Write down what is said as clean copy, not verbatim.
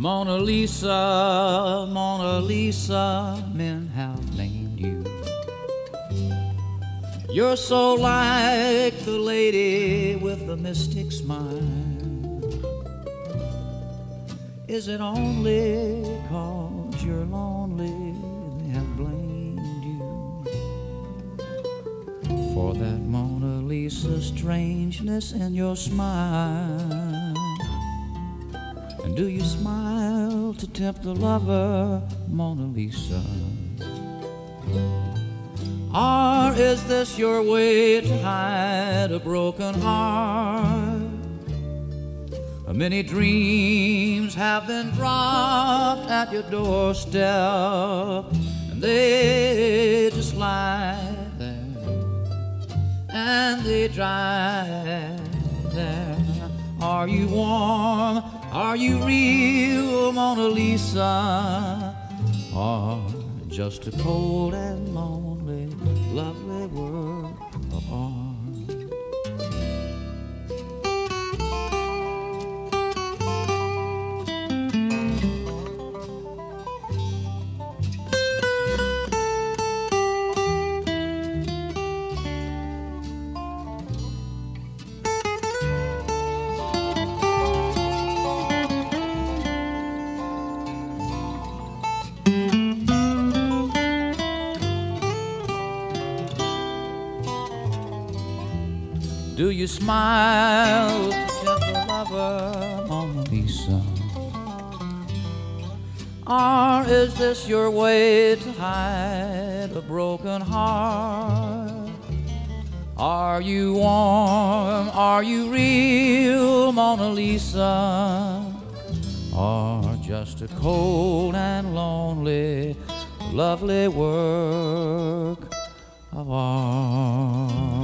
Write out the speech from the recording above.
Mona Lisa, Mona Lisa, men have named you. You're so like the lady with the mystic smile. Is it only 'cause you're lonely they have blamed you for that Mona Lisa strangeness in your smile? And do you smile to tempt the lover, Mona Lisa? Or is this your way to hide a broken heart? Many dreams have been dropped at your doorstep, and they just lie there, and they dry there. Are you warm? Are you real, Mona Lisa? Or just a cold and lonely, lovely world of art? Do you smile to tempt the lover, Mona Lisa? Or is this your way to hide a broken heart? Are you warm? Are you real, Mona Lisa? Or just a cold and lonely, lovely work of art?